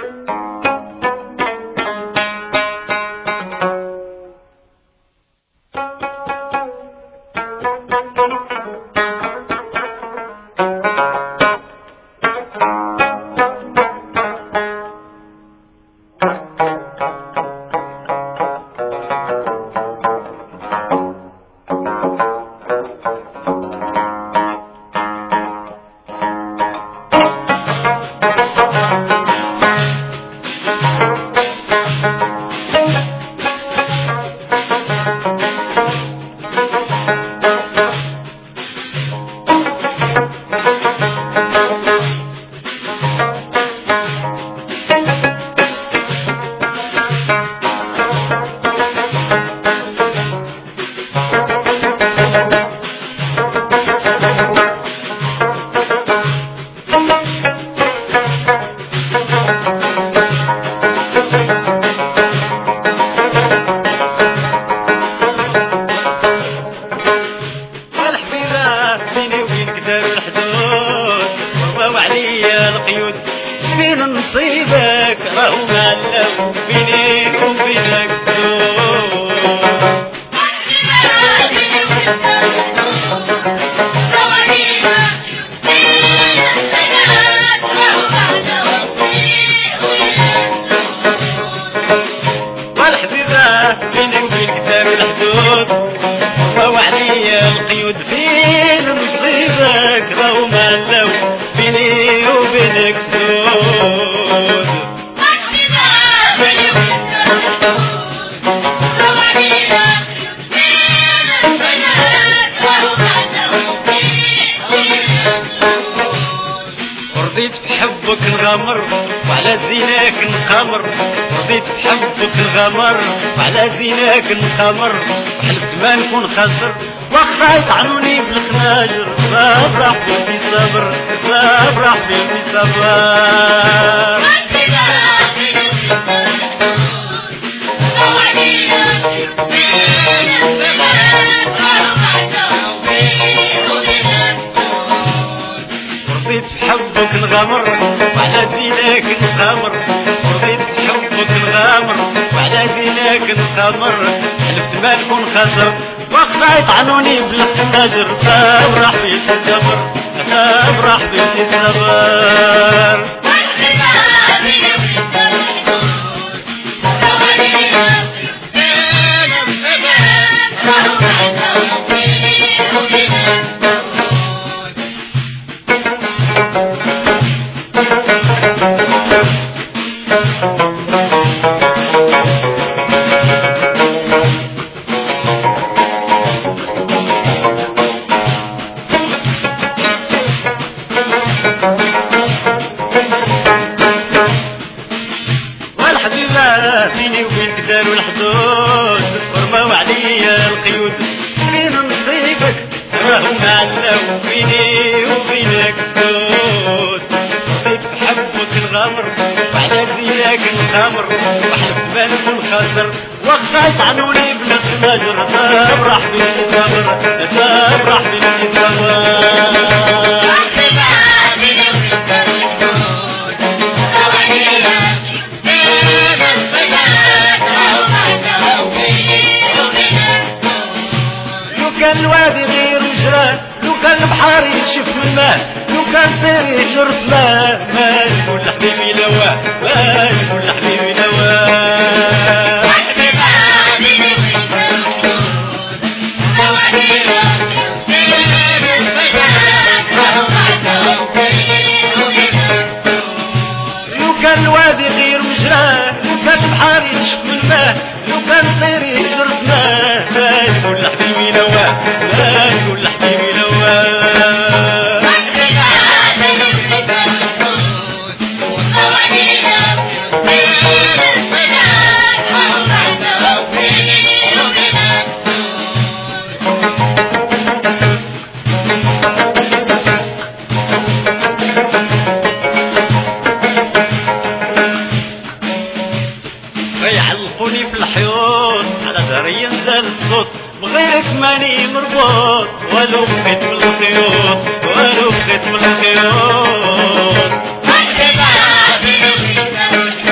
فين نصيبك راهو معلم بيني وبينك سوق والحبيبة بيني وبينك دار الحدود وهو عليا القيود فين نصيبك راهو معلم بيني وبينك سوق رضيت بحبك نغامر وعلى زيناك نقامر رضيت بحبك نغامر وعلى زيناك نقامر وحلفت ما نكون خاسر واخا يطعنوني بالخناجر صبر حبيبي صبر صبر حبيبي صبر رضيت بحبك نغامر وعلى زيناك نقامر رضيت بحبك نغامر وعلى زيناك نقامر حلفت ما نكون خاسر واخا يطعنوني بالخناجر صبر حبيبي صبر صبر حبيبي صبر فيني وبينك داروا الحدود ورماو عليا القيود فين نصيبك راهو معلم بيني وبينك سود رضيت بحبك نغامر وعلى زيناك نغامر وحلفت ما نكون خاسر واخا يطعنوني بالخناجر صبر حبيبي صبر صبر حبيبي صبر كان الوادي غير مجراه لو كان البحر يشف من الماء لو كان طير يجر سماه ما نقول لحبيبي لواه ما نقول لحبيبي لواه لو كان الوادي غير مجراه لو كان البحر يشف من الماء لو كان طير يجر سماه ما نقول لحبيبي لواه ما نقول لحبيبي لواه يعلقوني في الحيوط على ظهري ينزل الصوت بغيرك ماني مربوط ولو بقيت من الخيوط ولو بقيت من الخيوط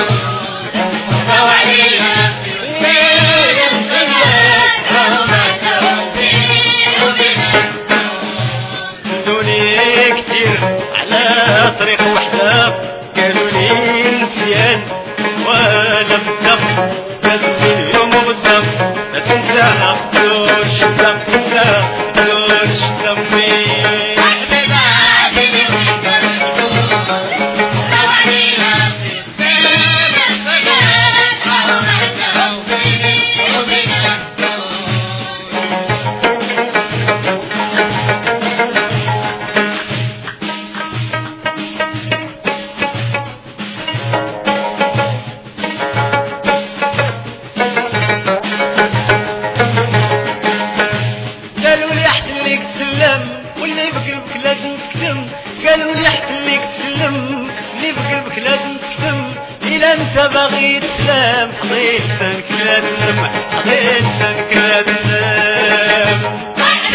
إلا انت باغي تسلم حضيت فنك لا تنم حضيت فنك لا تنم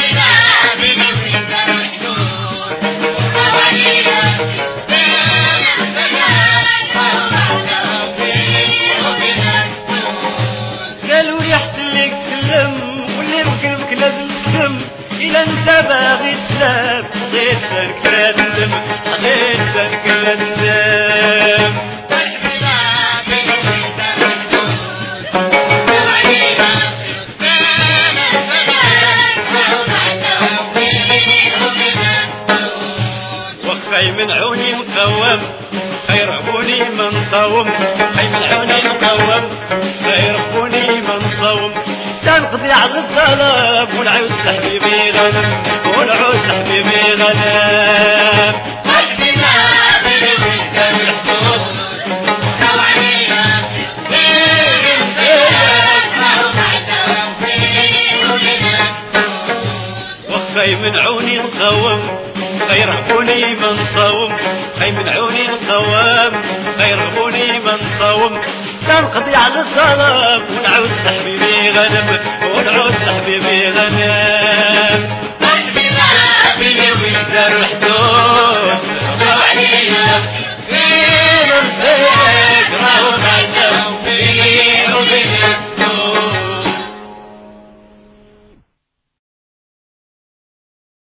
قالوا لي احسن لك تسلم واللي بقلبك لازم تسلم إلا انت باغي تسلم حضيت فنك لا تندم حضيت فنك لا تندم خي من عوني مقوم خير بوني من صوم خي من عوني مقوم خير بوني من صوم تنقضي على الطلب ونعود لحبيبي غنم ونعود لحبيبي غنم حبيبنا بلوي كان الحصول وخي من عوني مقوم خيربوني من صوم خي من عوني مقوم خيربوني من صوم ننقضي على الظلم ونعود لحبيبي غنم ونعود لحبيبي غنم حبيبنا بلوي دار